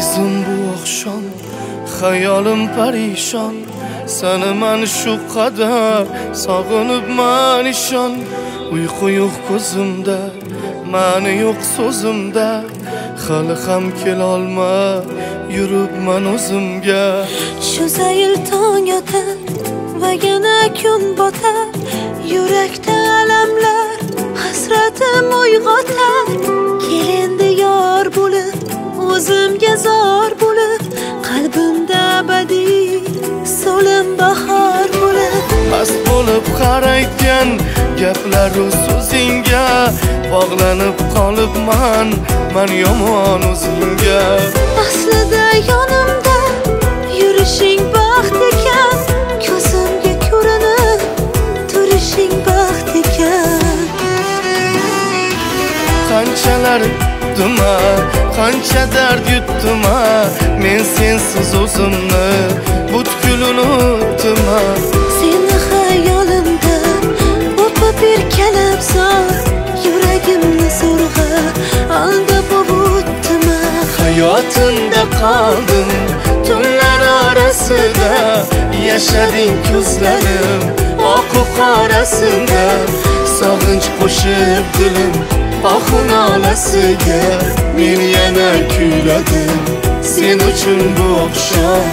azizim bu oqshom xayolim parishon, seni men shu qadar sog'inibman ishon. Uyqu yo'q ko'zimda, ma'ni yo'q so'zimda, hali ham kelolma yuribman o'zimga. Shu zayl tong yotar va yana kun botar, yurakda alamlar hasratim uyg'otar. Kel endi yor bo'lib, o'zimga zor bo'lib, qalbimda abadiy so'lim bahor bo'lib. Mast bo'lib qarayotgan gaplaru so'zingga bog'lanib qolibman men yomon o'zingga. Aslida yonimda yurishing baxt ekan, ko'zimga ko'rinib turishing baxt ekan. Qanchalar yutdim, qancha dard yutdim, men sensiz o'zimni butkul unutdim. Seni xayolimda o'pib erkalab zor, yuragimni zo'rg'a aldab o'tdim. Hayotimda qoldim tunlar orasida, yashading ko'zlarim oq qorasida. Sog'inch qo'shib dilim ohu nolasiga, men yana kuyladim sen uchun bu oqshom.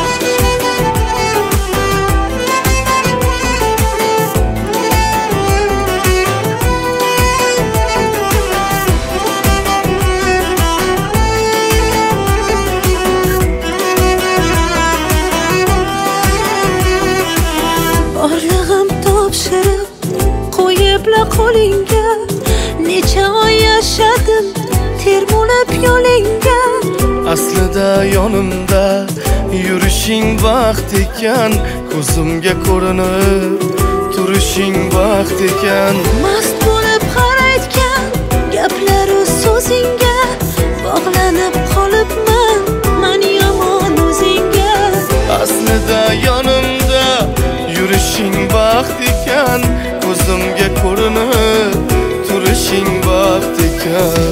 Borlig'im topshirib qo'yibla qo'lingga, necha oy yashadim termulib yo'lingga. Aslida yonimda yurishing baxt ekan, ko'zimga ko'rinib turishing baxt ekan. Mast bo'lib qarayotgan gaplaru so'zingga bog'lanib qolibman men yomon o'zingga. Aslida yonimda yurishing baxt ekan, ko'zimga ko'rinib turishing baxt ekan.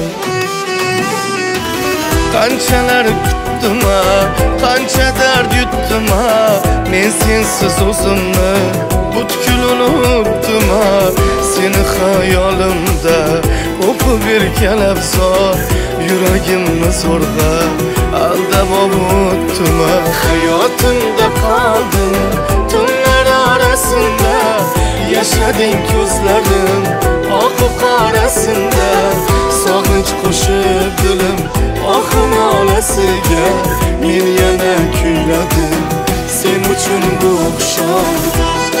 Qanchalar kutdim, qancha dard yutdim, men sensiz o'zimni butkul unutdim. Seni xayolimda o'pib erkalab zor, yuragimni zo'rg'a aldab o'tdim. Hayotimda qoldim tunlar orasida, yashading ko'zlarim oq qorasida. Sog'inch qo'shib dilim ohu nolasiga, men yana kuyladim sen uchun bu oqshom.